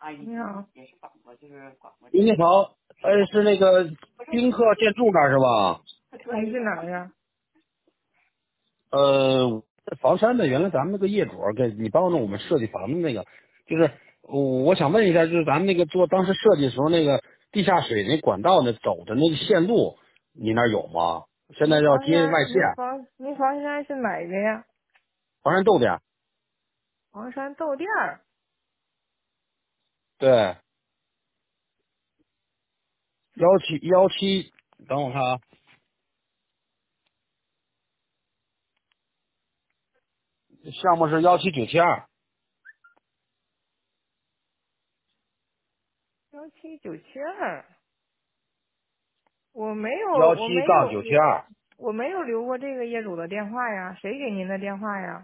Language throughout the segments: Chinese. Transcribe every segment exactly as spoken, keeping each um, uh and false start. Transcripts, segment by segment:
你好， 喂你好，呃，是那个宾客建筑那儿是吧？ 你是哪儿呀？ 呃，房山的，原来咱们那个业主给你帮助我们设计房子那个，就是我我想问一下，就是咱们那个做当时设计的时候，那个地下水那管道那走的那个线路，你那儿有吗？现你在要接外房山， 线， 你房你房山是哪个呀？ 房山豆点， 房山豆店儿。 对，幺七幺七，等我看啊，项目是幺七九七二， 幺七九七二。我没有， 幺我没有， 七杠九七我二， 我没有留过这个业主的电话呀。谁给您的电话呀？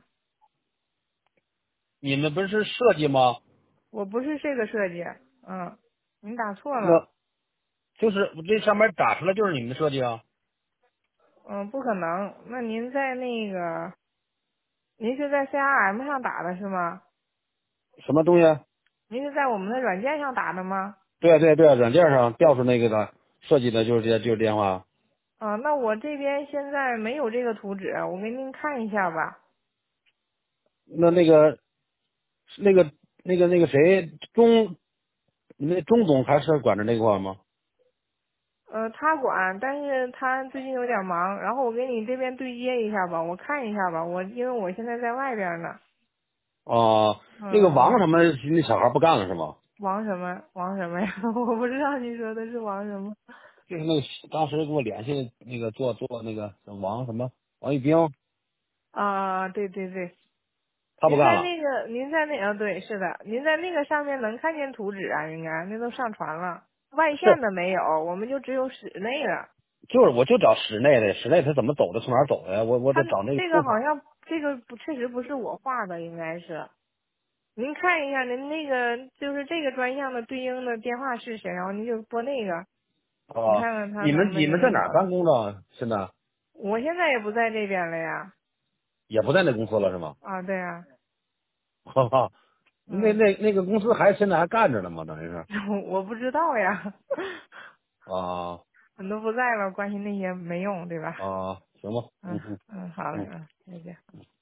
你们不是设计吗？ 我不是这个设计。嗯，您打错了。 那就是这上面打出来就是你们的设计啊。 嗯，不可能。那您在那个，您是在 C R M 上打的是吗？ 什么东西？ 您是在我们的软件上打的吗？ 对对对，软件上调出那个的设计的就是这就是电话。 啊，那我这边现在没有这个图纸，我给您看一下吧。 那那个那个那个那个谁钟，那钟总还是管着那块儿吗？ 呃，他管，但是他最近有点忙，然后我给你这边对接一下吧，我看一下吧，我因为我现在在外边呢。 啊、那个王嗯， 什么那小孩不干了是吗？ 王什么王什么呀？我不知道你说的是王什么。 就是那个当时给我联系那个做做那个王什么王一兵， 啊，对对对，您他不干了。 在那个您在那啊，对，是的，您在那个上面能看见图纸啊，应该那都上传了，外线是， 的没有，我们就只有室内的。 就是我就找室内的，室内他怎么走的，从哪儿走的呀？我我他得找那个这个出口。 好像这个不确实不是我画的，应该是。您看一下，您那个就是这个专项的对应的电话是谁，然后您就拨那个，你啊、 看看他你能不能们你们在哪儿办给您拨。 公的？现在我现在也不在这边了呀。 也不在那公司了是吗？ 啊，对啊。 哈哈，那嗯， 那那个公司还现在还干着呢吗？等于是我不知道呀。 啊人都不在了，关心那些没用，对吧？ 啊，行吧， 嗯嗯嗯嗯，好嘞， 嗯。 嗯，再见。